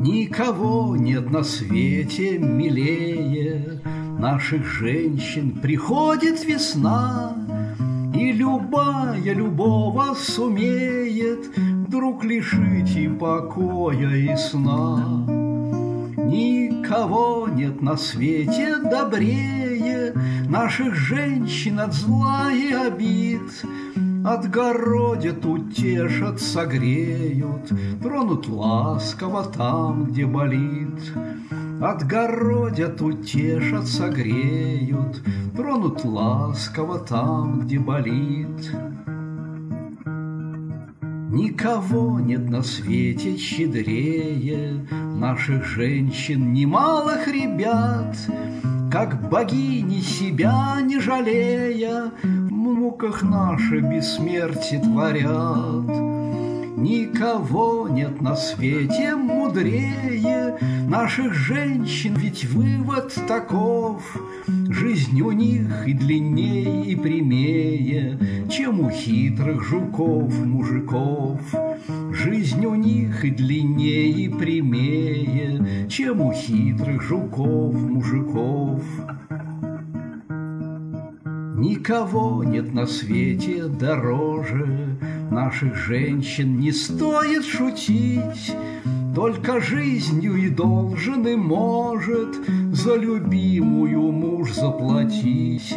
Никого нет на свете милее наших женщин. Приходит весна, и любая любого сумеет вдруг лишить и покоя, и сна. Никого нет на свете добрее наших женщин от зла и обид. Отгородят, утешат, согреют, тронут ласково там, где болит. Отгородят, утешат, согреют, тронут ласково там, где болит. Никого нет на свете щедрее наших женщин, немалых ребят, как богини себя не жалея, в муках наше бессмертие творят. Никого нет на свете мудрее наших женщин, ведь вывод таков: жизнь у них и длиннее, и прямее, чем у хитрых жуков-мужиков. Жизнь у них и длиннее, и прямее, чем у хитрых жуков-мужиков. Никого нет на свете дороже наших женщин, не стоит шутить, только жизнью и должен, и может за любимую муж заплатить.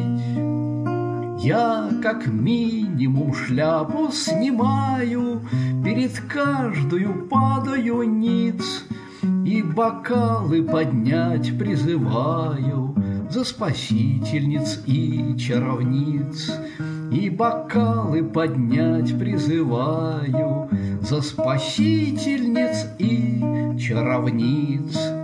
Я как минимум шляпу снимаю, перед каждою падаю ниц, и бокалы поднять призываю за спасительниц и чаровниц. И бокалы поднять призываю за спасительниц и чаровниц.